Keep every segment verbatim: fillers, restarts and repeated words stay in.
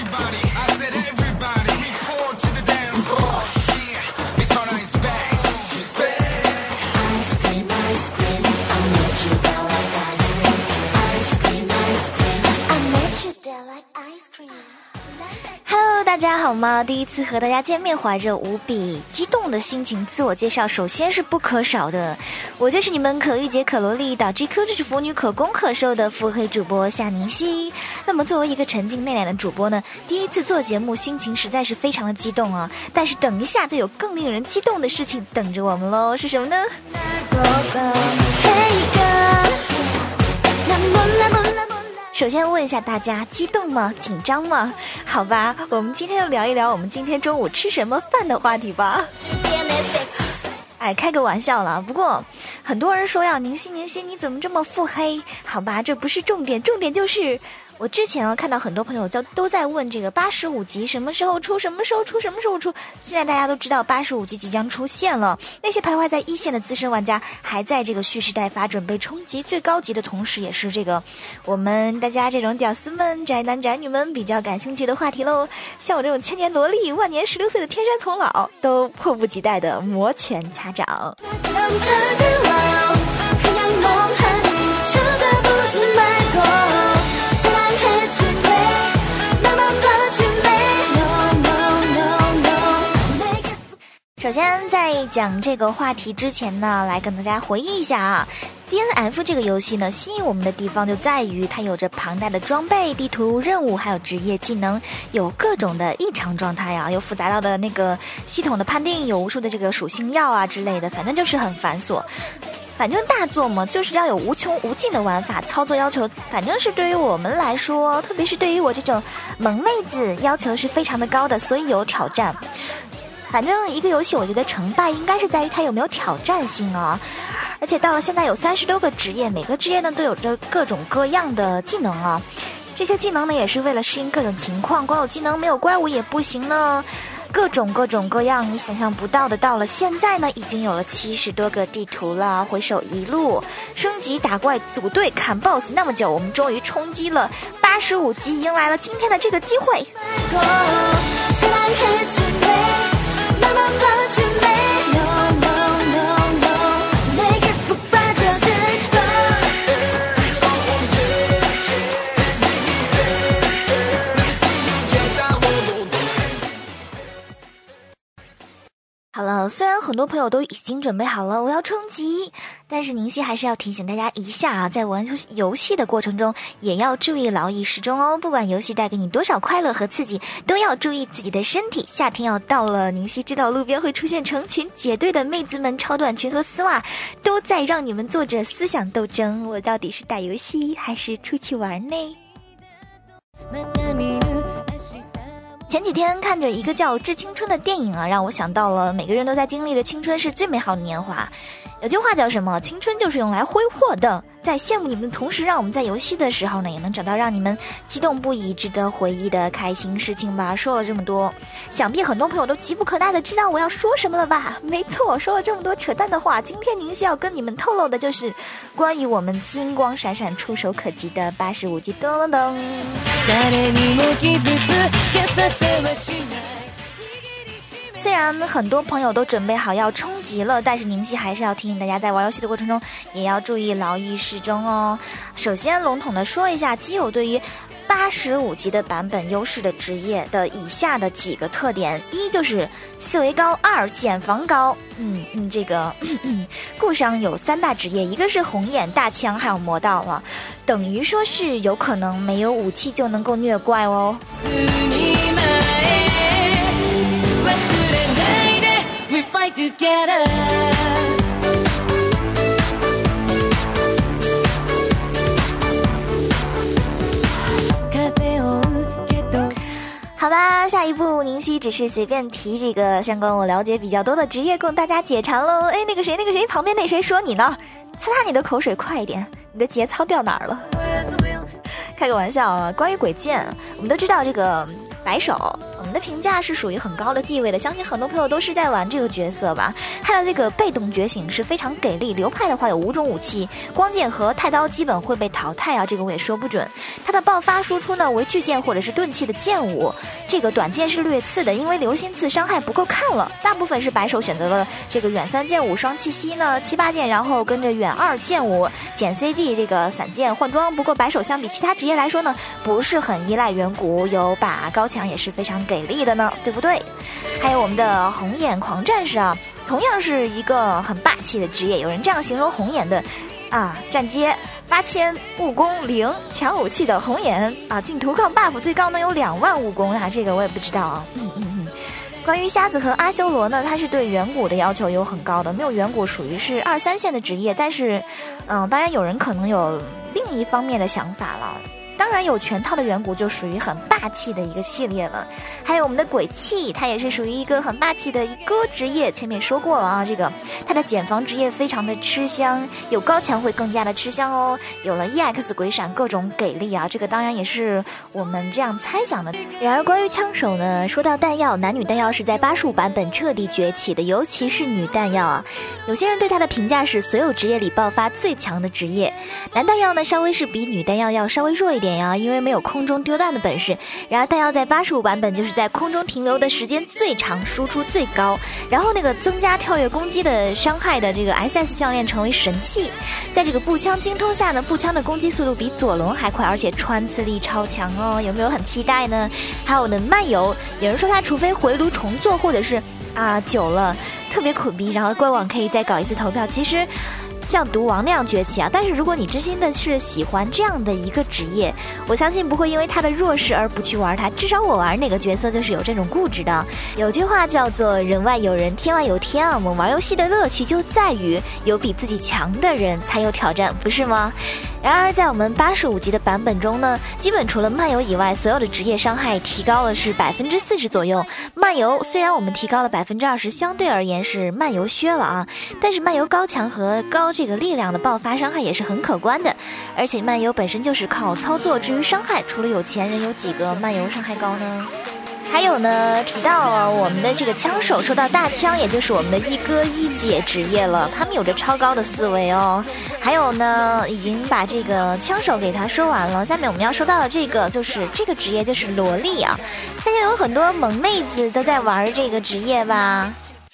Hello， 大家好吗？第一次和大家见面，怀着无比激动的心情自我介绍，首先是不可少的，我就是你们可御姐可萝莉导 G Q 就是腐女可攻可受的腹黑主播夏宁熙。那么作为一个沉静内敛的主播呢，第一次做节目，心情实在是非常的激动啊！但是等一下就有更令人激动的事情等着我们喽，是什么呢？首先问一下大家，激动吗？紧张吗？好吧，我们今天就聊一聊我们今天中午吃什么饭的话题吧。哎，开个玩笑啦。不过很多人说呀，宁熙宁熙你怎么这么腹黑？好吧，这不是重点，重点就是我之前啊看到很多朋友在都在问这个八十五集什么时候出，什么时候出，什么时候出。现在大家都知道八十五集即将出现了，那些徘徊在一线的资深玩家还在这个蓄势待发，准备冲击最高级的同时，也是这个我们大家这种屌丝们、宅男宅女们比较感兴趣的话题喽。像我这种千年萝莉、万年十六岁的天山童姥都迫不及待的摩拳擦掌。首先在讲这个话题之前呢，来跟大家回忆一下啊 D N F 这个游戏呢，吸引我们的地方就在于它有着庞大的装备、地图、任务，还有职业技能，有各种的异常状态啊，有复杂到的那个系统的判定，有无数的这个属性药啊之类的，反正就是很繁琐。反正大作嘛，就是要有无穷无尽的玩法，操作要求反正是对于我们来说，特别是对于我这种萌妹子，要求是非常的高的，所以有挑战。反正一个游戏我觉得成败应该是在于它有没有挑战性啊，而且到了现在有三十多个职业，每个职业呢都有着各种各样的技能啊，这些技能呢也是为了适应各种情况，光有技能没有怪物也不行呢，各种各种各样你想象不到的。到了现在呢已经有了七十多个地图了，回首一路升级打怪组队砍 boss 那么久，我们终于冲击了八十五级，迎来了今天的这个机会。好了，虽然很多朋友都已经准备好了我要冲击，但是宁熙还是要提醒大家一下啊，在玩游戏的过程中也要注意劳逸适中哦，不管游戏带给你多少快乐和刺激，都要注意自己的身体。夏天要到了，宁熙知道路边会出现成群结队的妹子们，超短裙和丝袜都在让你们做着思想斗争，我到底是打游戏还是出去玩呢？前几天看着一个叫《致青春》的电影啊，让我想到了每个人都在经历的青春是最美好的年华。有句话叫什么？青春就是用来挥霍的。在羡慕你们的同时，让我们在游戏的时候呢，也能找到让你们激动不已、值得回忆的开心事情吧。说了这么多，想必很多朋友都急不可耐的知道我要说什么了吧？没错，说了这么多扯淡的话，今天宁熙要跟你们透露的就是关于我们金光闪闪、触手可及的八十五级。噔噔噔。虽然很多朋友都准备好要冲击了，但是宁熙还是要提醒大家，在玩游戏的过程中也要注意劳逸适中哦。首先笼统的说一下基友对于八十五级的版本优势的职业的以下的几个特点：一就是四维高，二减防高。嗯嗯，这个嗯嗯顾上有三大职业，一个是红眼、大枪还有魔道了，等于说是有可能没有武器就能够虐怪哦。好吧，下一步宁熙只是随便提几个相关我了解比较多的职业供大家解馋喽。哎，那个谁那个谁旁边那谁说你呢？擦擦你的口水快一点，你的节操掉哪儿了？开个玩笑啊！关于鬼剑，我们都知道这个白手，嗯， 们的评价是属于很高的地位的，相信很多朋友都是在玩这个角色吧。他的这个被动觉醒是非常给力，流派的话有五种武器，光剑和太刀基本会被淘汰啊，这个我也说不准。他的爆发输出呢为巨剑或者是钝器的剑舞，这个短剑是略次的，因为流星刺伤害不够看了，大部分是白手选择了这个远三剑舞双气息呢七八剑，然后跟着远二剑舞减 C D 这个散剑换装。不过白手相比其他职业来说呢不是很依赖远古，有把高强也是非常给力的呢，对不对？还有我们的红眼狂战士啊，同样是一个很霸气的职业，有人这样形容红眼的啊，站阶八千，务攻零，强武器的红眼啊，进图抗 buff 最高能有两万务攻啊，这个我也不知道啊。嗯嗯嗯。关于瞎子和阿修罗呢，他是对远古的要求有很高的，没有远古属于是二三线的职业，但是，嗯，当然有人可能有另一方面的想法了。当然有全套的远古就属于很霸气的一个系列了，还有我们的鬼泣，它也是属于一个很霸气的一个职业，前面说过了啊，这个它的减防职业非常的吃香，有高强会更加的吃香哦，有了 E X 鬼闪各种给力啊，这个当然也是我们这样猜想的。然而关于枪手呢，说到弹药，男女弹药是在八十五版本彻底崛起的，尤其是女弹药啊，有些人对它的评价是所有职业里爆发最强的职业，男弹药呢稍微是比女弹药要稍微弱一点呀，因为没有空中丢弹的本事。然而弹药在八十五版本就是在空中停留的时间最长，输出最高，然后那个增加跳跃攻击的伤害的这个 S S 项链成为神器，在这个步枪精通下呢，步枪的攻击速度比左轮还快，而且穿刺力超强哦，有没有很期待呢？还有呢漫游，有人说它除非回炉重做或者是啊久了特别苦逼，然后官网可以再搞一次投票，其实像毒王那样崛起啊，但是如果你真心的是喜欢这样的一个职业，我相信不会因为他的弱势而不去玩他，至少我玩哪个角色就是有这种固执的。有句话叫做人外有人天外有天啊，我们玩游戏的乐趣就在于有比自己强的人才有挑战，不是吗？然而在我们八十五级的版本中呢，基本除了漫游以外，所有的职业伤害提高了是百分之四十左右。漫游虽然我们提高了百分之二十，相对而言是漫游削了啊，但是漫游高强和高这个力量的爆发伤害也是很可观的，而且漫游本身就是靠操作，至于伤害，除了有钱人有几个漫游伤害高呢？还有呢，提到了我们的这个枪手，说到大枪，也就是我们的一哥一姐职业了，他们有着超高的思维哦。还有呢，已经把这个枪手给他说完了，下面我们要说到的这个就是这个职业就是萝莉啊，现在有很多萌妹子都在玩这个职业吧。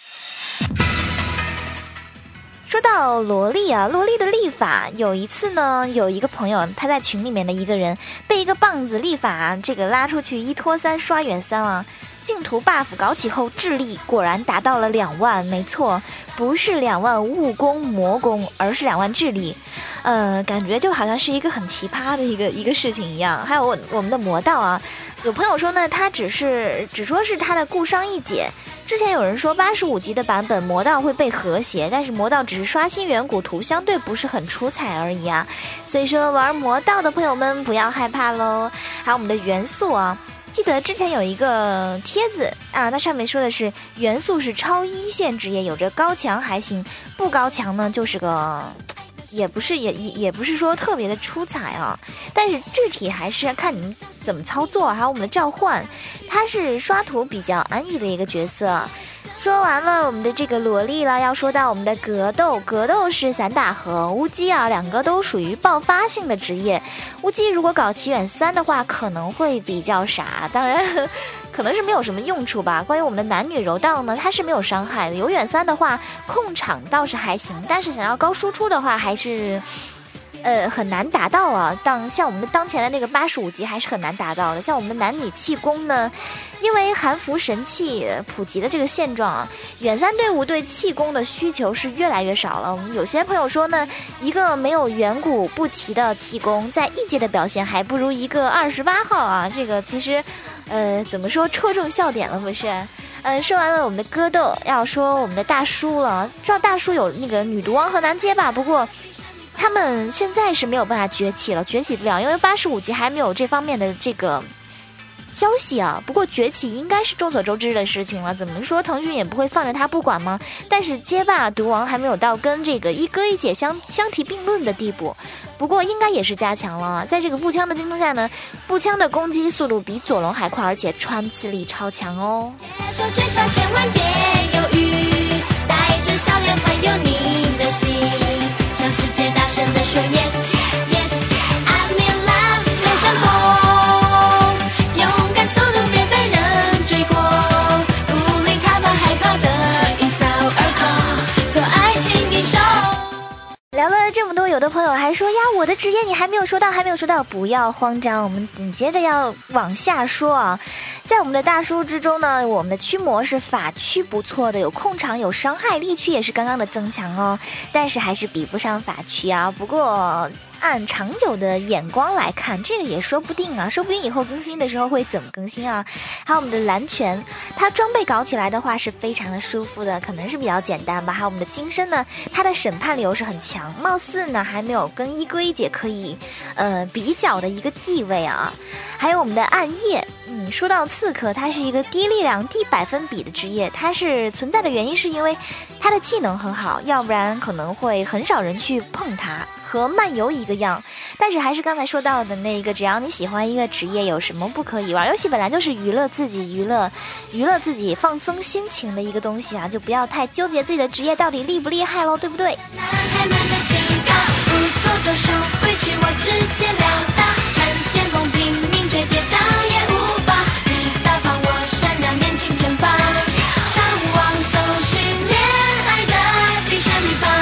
说到萝莉啊，萝莉的立法，有一次呢，有一个朋友他在群里面的一个人被一个棒子立法这个拉出去一拖三刷远三啊，净图 buff 搞起后智力果然达到了两万，没错，不是两万务攻魔攻，而是两万智力，呃，感觉就好像是一个很奇葩的一个一个事情一样。还有我我们的魔道啊，有朋友说呢，他只是只说是他的故伤一解。之前有人说八十五级的版本魔道会被和谐，但是魔道只是刷新远古图，相对不是很出彩而已啊。所以说玩魔道的朋友们不要害怕咯。还有我们的元素啊，记得之前有一个帖子啊，那上面说的是元素是超一线职业，有着高强还行，不高强呢就是个也不是也也也不是说特别的出彩啊，但是具体还是要看你怎么操作。还有我们的召唤，它是刷图比较安逸的一个角色。说完了我们的这个萝莉了，要说到我们的格斗，格斗是散打和乌鸡啊，两个都属于爆发性的职业。乌鸡如果搞齐远三的话可能会比较傻，当然可能是没有什么用处吧。关于我们的男女柔道呢，它是没有伤害的，有远三的话控场倒是还行，但是想要高输出的话还是呃很难达到啊。当像我们的当前的那个八十五级还是很难达到的。像我们的男女气功呢，因为韩服神器普及的这个现状啊，远三队伍对气功的需求是越来越少了。我们有些朋友说呢，一个没有远古不齐的气功，在一阶的表现还不如一个二十八号啊。这个其实呃怎么说，戳中笑点了不是？嗯，说完了我们的格斗，要说我们的大叔了。知道大叔有那个女毒王和男街吧？不过他们现在是没有办法崛起了，崛起不了，因为八十五级还没有这方面的这个消息啊。不过崛起应该是众所周知的事情了，怎么说腾讯也不会放着它不管吗？但是街霸毒王还没有到跟这个一哥一姐相相提并论的地步，不过应该也是加强了。在这个步枪的精通下呢，步枪的攻击速度比左龙还快，而且穿刺力超强哦。接受追杀千万别犹豫，带着笑脸环游你的心，向世界大声地说 yes yes I'm in love 雷三风，勇敢速度别被人追过，鼓励他们害怕的一扫而空，做爱情英雄。聊了这么多，有的朋友还说呀，我的职业你还没有说到，还没有说到，不要慌张，我们紧接着要往下说啊。在我们的大叔之中呢，我们的驱魔是法驱不错的，有控场有伤害，力驱也是刚刚的增强哦，但是还是比不上法驱啊。不过按长久的眼光来看，这个也说不定啊，说不定以后更新的时候会怎么更新啊。还有我们的蓝拳，它装备搞起来的话是非常的舒服的，可能是比较简单吧。还有我们的金身呢，它的审判流是很强，貌似呢还没有跟一哥一姐可以呃比较的一个地位啊。还有我们的暗夜，嗯，说到刺客，它是一个低力量低百分比的职业，它是存在的原因是因为它的技能很好，要不然可能会很少人去碰它，和漫游一个样。但是还是刚才说到的那个，只要你喜欢一个职业，有什么不可以？玩游戏本来就是娱乐自己、娱乐娱乐自己、放松心情的一个东西啊，就不要太纠结自己的职业到底厉不厉害咯，对不对？男孩们的心高，不做作手回去我直截了当，看前锋拼命追跌倒也无妨，你大方我闪亮年轻绽放，上网搜寻恋爱的必胜秘方。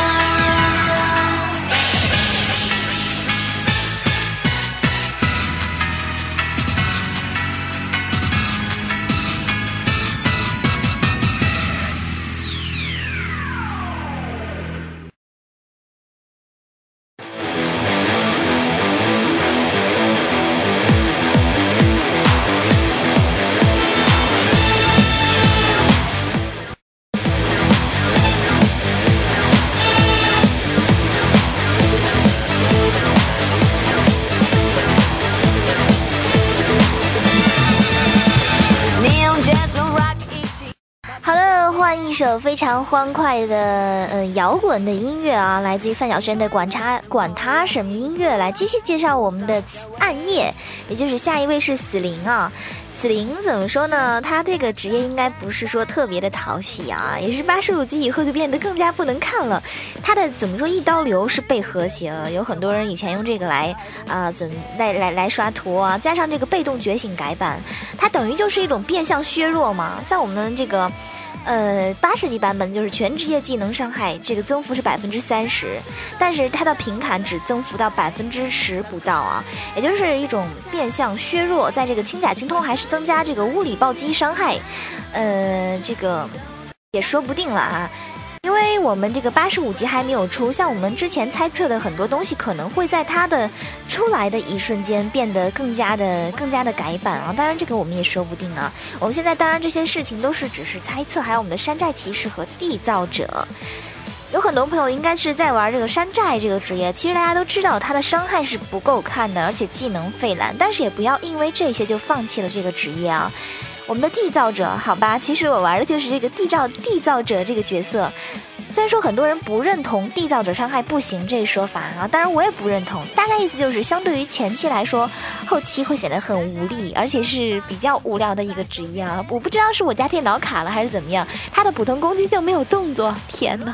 一首非常欢快的呃摇滚的音乐啊，来自于范晓萱的管他管他什么音乐。来继续介绍我们的暗夜，也就是下一位是死灵啊。死灵怎么说呢？他这个职业应该不是说特别的讨喜啊，也是八十五级以后就变得更加不能看了。他的怎么说一刀流是被和谐了，有很多人以前用这个来啊、呃、怎来来来刷图啊，加上这个被动觉醒改版，它等于就是一种变相削弱嘛。像我们这个。呃，八十级版本就是全职业技能伤害这个增幅是百分之三十，但是它的平砍只增幅到百分之十不到啊，也就是一种变相削弱。在这个轻甲轻通还是增加这个物理暴击伤害，呃，这个也说不定了啊。因为我们这个八十五级还没有出，像我们之前猜测的很多东西可能会在它的出来的一瞬间变得更加的更加的改版啊，当然这个我们也说不定啊。我们现在当然这些事情都是只是猜测，还有我们的山寨骑士和缔造者。有很多朋友应该是在玩这个山寨这个职业，其实大家都知道它的伤害是不够看的，而且技能废烂，但是也不要因为这些就放弃了这个职业啊。我们的缔造者，好吧，其实我玩的就是这个缔造缔造者这个角色。虽然说很多人不认同缔造者伤害不行这一说法啊，当然我也不认同。大概意思就是相对于前期来说，后期会显得很无力，而且是比较无聊的一个职业啊。我不知道是我家电脑卡了还是怎么样，它的普通攻击就没有动作。天哪！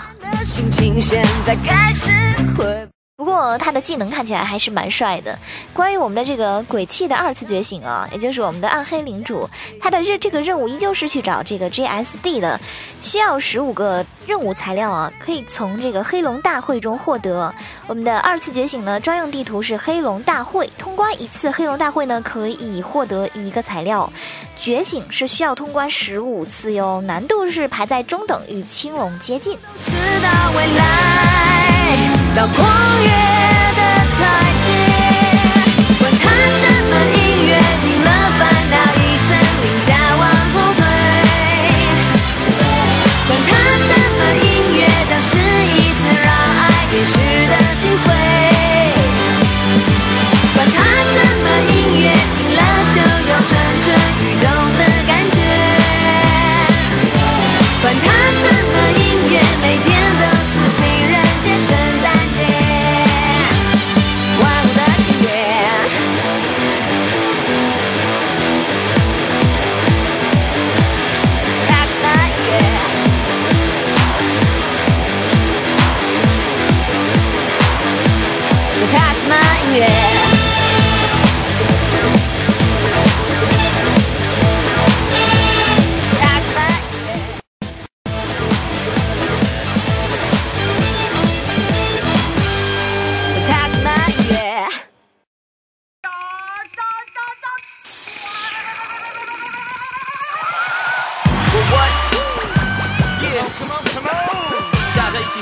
不过他的技能看起来还是蛮帅的。关于我们的这个鬼泣的二次觉醒啊，也就是我们的暗黑领主，他的这这个任务依旧是去找这个 G S D 的，需要十五个任务材料啊，可以从这个黑龙大会中获得。我们的二次觉醒呢，专用地图是黑龙大会，通关一次黑龙大会呢，可以获得一个材料。觉醒是需要通关十五次哟，难度是排在中等，与青龙接近。直到未来，到光月的台阶，管他什么音乐，听了烦恼一声令下往后退，管他什么音乐，当是一次让爱延续的机会，管他什么音乐，听了就有春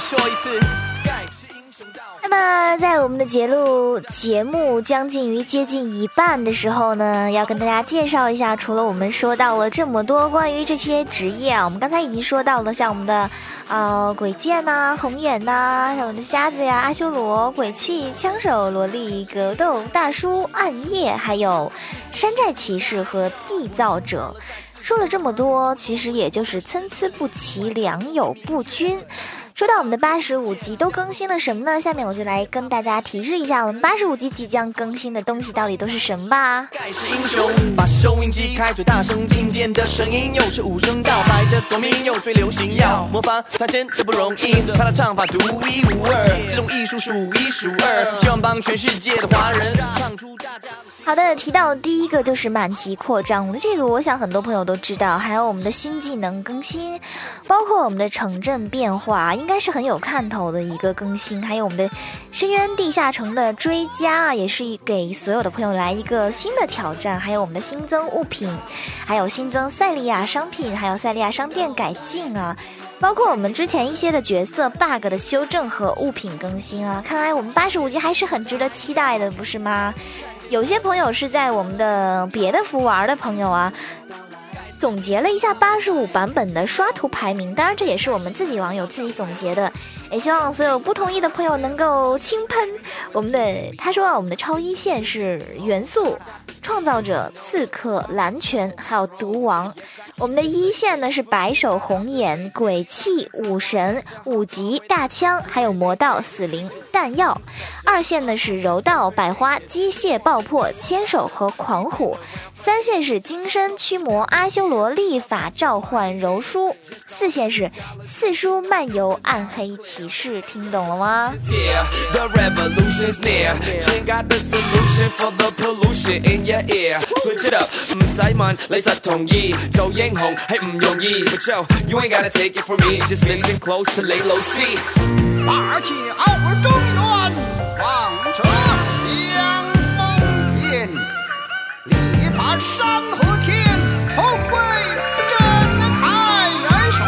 说一次。 那么在我们的节目节目将近于接近一半的时候呢，要跟大家介绍一下，除了我们说到了这么多关于这些职业啊，我们刚才已经说到了像我们的呃鬼剑呐、红眼呐、像我们的瞎子呀、阿修罗、鬼泣、枪手、萝莉、格斗大叔、暗夜，还有山寨骑士和缔造者。说了这么多，其实也就是参差不齐，良莠不均。说到我们的八十五集都更新了什么呢？下面我就来跟大家提示一下，我们八十五集即将更新的东西到底都是什么吧。 盖世英雄，把收音机开最大声，听见的声音又是无声道，白的狗鸣又最流行，要模仿他真的不容易，他的唱法独一无二，这种艺术数一数二，希望帮全世界的华人唱出大家的。 好的，提到第一个就是满级扩张了，这个我想很多朋友都知道，还有我们的新技能更新，包括我们的城镇变化，应该是很有看头的一个更新，还有我们的深渊地下城的追加，也是给所有的朋友来一个新的挑战，还有我们的新增物品，还有新增赛利亚商品，还有赛利亚商店改进啊，包括我们之前一些的角色 bug 的修正和物品更新啊，看来我们八十五集还是很值得期待的，不是吗？有些朋友是在我们的别的服玩的朋友啊，总结了一下八十五版本的刷图排名，当然这也是我们自己网友自己总结的，也希望所有不同意的朋友能够轻喷我们的。他说啊，我们的超一线是元素、创造者、刺客、蓝拳还有毒王，我们的一线呢是白手、红眼、鬼泣、武神、五级、大枪还有魔道、死灵、弹药，二线呢是柔道、百花、机械、爆破、千手和狂虎，三线是金身、驱魔、阿修罗、立法、召唤、柔术，四线是四书、漫游、暗黑骑士，听懂了吗？ The revolution's near， check out the solution for the pollution in your ear。 Switch it up， 唔使問，你實同意，做英雄係唔容易 ，But yo you ain't gotta take it from me，just listen close to lay low see。 拔起二中原，望着阳风变，力拔山河天，宏伟震开元雄。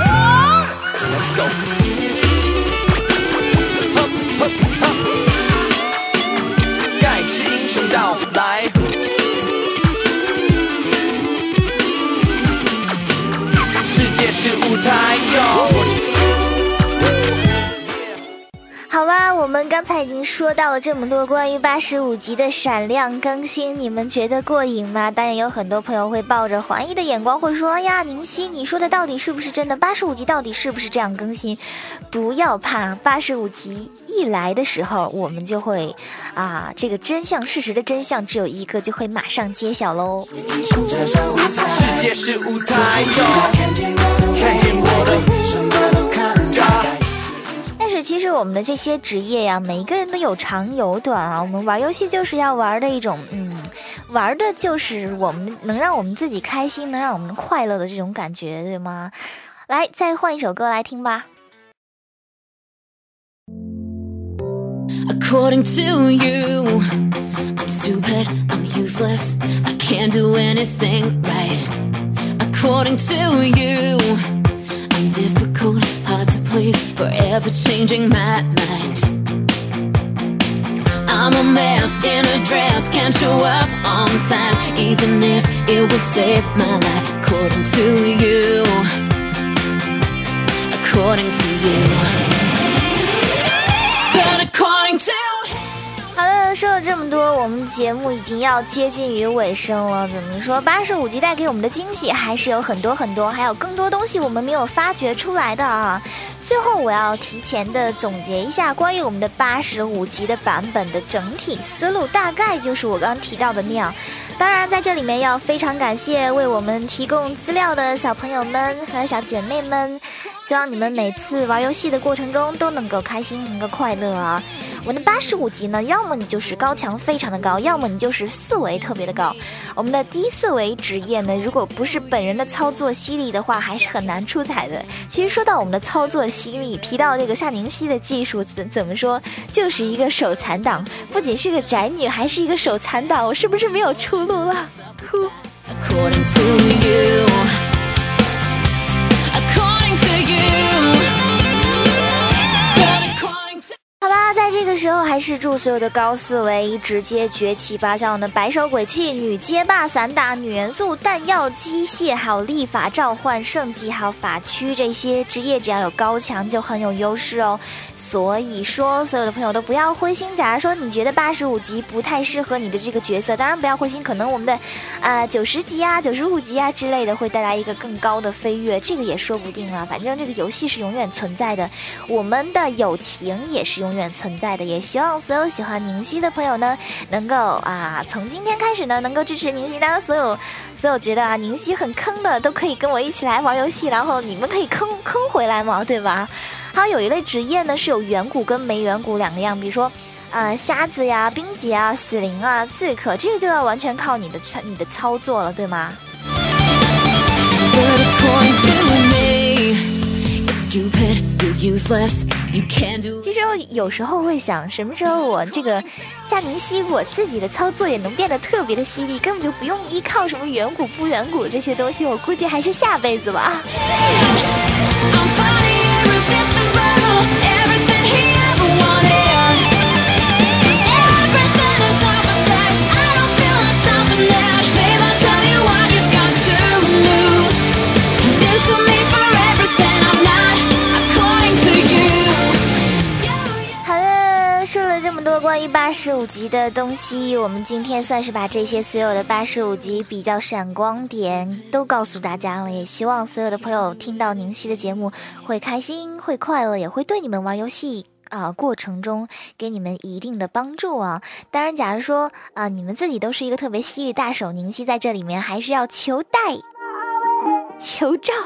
Let's go。盖世英雄到来，世界是舞台哟。 好吧，我们刚才已经说到了这么多关于八十五集的闪亮更新，你们觉得过瘾吗？当然有很多朋友会抱着怀疑的眼光，会说哎呀宁熙你说的到底是不是真的，八十五集到底是不是这样更新？不要怕，八十五集一来的时候我们就会啊，这个真相，事实的真相只有一个，就会马上揭晓咯。 世界是舞台哟，看见我的什么都看着。 但是其实我们的这些职业呀，每一个人都有长有短啊。我们玩游戏就是要玩的一种，嗯，玩的就是我们能让我们自己开心，能让我们快乐的这种感觉，对吗？来，再换一首歌来听吧。 According to you, I'm stupid, I'm useless, I can't do anything right. According to you, I'm difficult, hard to please, forever changing my mind. I'm a mess in a dress, can't show up on time, even if it will save my life. According to you, according to you.But according to 好了，说了这么多，我们节目已经要接近于尾声了。怎么说，八十五集带给我们的惊喜还是有很多很多，还有更多东西我们没有发掘出来的啊。最后我要提前的总结一下关于我们的八十五集的版本的整体思路，大概就是我刚刚提到的那样。当然在这里面要非常感谢为我们提供资料的小朋友们和小姐妹们，希望你们每次玩游戏的过程中都能够开心，能够快乐啊。我们的八十五集呢，要么你就是高强非常的高，要么你就是四维特别的高。我们的低四维职业呢，如果不是本人的操作犀利的话，还是很难出彩的。其实说到我们的操作犀利，提到这个夏宁熙的技术怎怎么说，就是一个手残党，不仅是个宅女，还是一个手残党，我是不是没有出路了？呼。 according to you, according to you, but 这个时候还是祝所有的高四维直接崛起吧，像我们的白手鬼泣、女街霸、散打、女元素、弹药、机械，还有立法、召唤、圣级，还有法区这些职业，只要有高强就很有优势哦。所以说，所有的朋友都不要灰心。假如说你觉得八十五级不太适合你的这个角色，当然不要灰心，可能我们的啊九十级啊、九十五级啊之类的会带来一个更高的飞跃，这个也说不定啊。反正这个游戏是永远存在的，我们的友情也是永远存在的。也希望所有喜欢宁熙的朋友呢，能够啊从今天开始呢，能够支持宁熙。当然，所有所有觉得啊宁熙很坑的，都可以跟我一起来玩游戏，然后你们可以坑坑回来嘛，对吧？还有一类职业呢是有远古跟没远古两个样，比如说呃瞎子呀、冰姐啊、死灵啊、刺客，这个就要完全靠你的你的操作了，对吗？其实我有时候会想，什么时候我这个夏宁熙我自己的操作也能变得特别的犀利，根本就不用依靠什么远古不远古这些东西，我估计还是下辈子吧。关于八十五级的东西，我们今天算是把这些所有的八十五级比较闪光点都告诉大家了，也希望所有的朋友听到宁熙的节目会开心会快乐，也会对你们玩游戏啊、呃、过程中给你们一定的帮助啊。当然假如说啊、呃、你们自己都是一个特别犀利大手，宁熙在这里面还是要求带求照。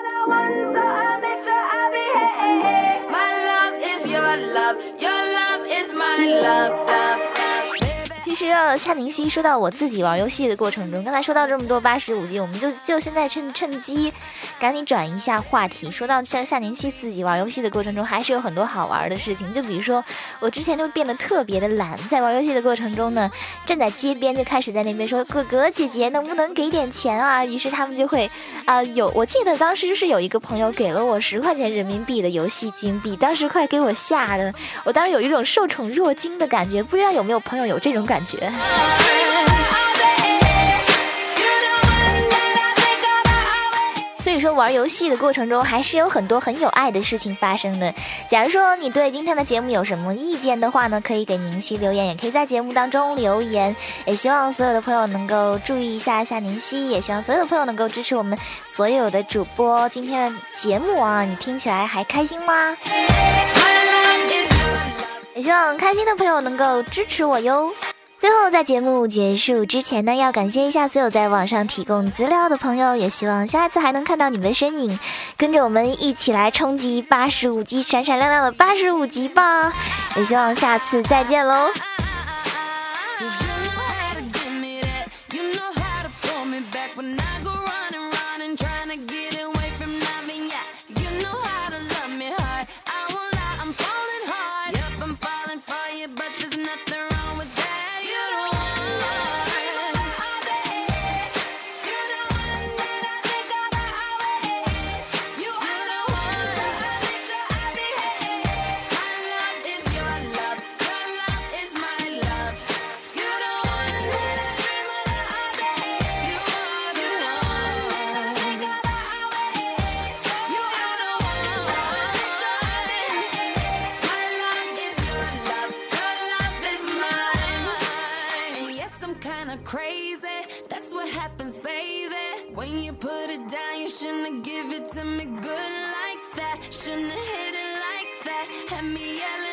其实啊，夏宁熙说到我自己玩游戏的过程中，刚才说到这么多八十五级，我们就就现在趁趁机赶紧转一下话题。说到像夏宁熙自己玩游戏的过程中，还是有很多好玩的事情。就比如说，我之前就变得特别的懒，在玩游戏的过程中呢，站在街边就开始在那边说：“哥哥姐姐，能不能给点钱啊？”于是他们就会啊、呃，有我记得当时就是有一个朋友给了我十块钱人民币的游戏金币，当时快给我吓的，我当时有一种受宠若惊的感觉，不知道有没有朋友有这种感觉。所以说玩游戏的过程中还是有很多很有爱的事情发生的。假如说你对今天的节目有什么意见的话呢，可以给宁熙留言，也可以在节目当中留言。也希望所有的朋友能够注意一下夏宁熙，也希望所有的朋友能够支持我们所有的主播。今天的节目啊，你听起来还开心吗？也希望开心的朋友能够支持我哟。最后在节目结束之前呢，要感谢一下所有在网上提供资料的朋友，也希望下次还能看到你们的身影，跟着我们一起来冲击八十五级，闪闪亮亮的八十五级吧。也希望下次再见喽。 Crazy, that's what happens, baby. When you put it down, you shouldn't give it to me good like that. Shouldn't hit it like that. Had me yelling.